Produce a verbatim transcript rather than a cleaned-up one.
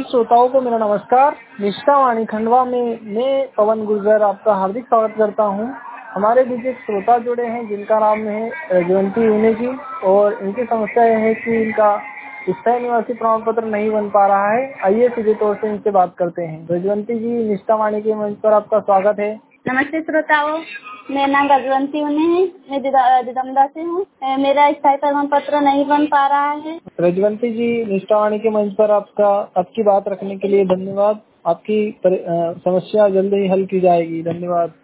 श्रोताओं को मेरा नमस्कार। निष्ठा वाणी खंडवा में मैं पवन गुर्जर आपका हार्दिक स्वागत करता हूं। हमारे बीच एक श्रोता जुड़े हैं जिनका नाम है रजवंती उने जी, और इनकी समस्या यह है कि इनका स्थायी निवासी प्रमाण पत्र नहीं बन पा रहा है। आइए सीधे तौर से इनसे बात करते हैं। रजवंती जी, निष्ठा वाणी के मंच पर आपका स्वागत है। नमस्ते श्रोताओं, मेरा नाम रजवंती उने है। मैं दिदमदा से हूँ। मेरा स्थायी प्रमाण पत्र नहीं बन पा रहा है। रजवंती जी, निष्ठा वाणी के मंच पर आपका आपकी बात रखने के लिए धन्यवाद। आपकी समस्या जल्द ही हल की जाएगी। धन्यवाद।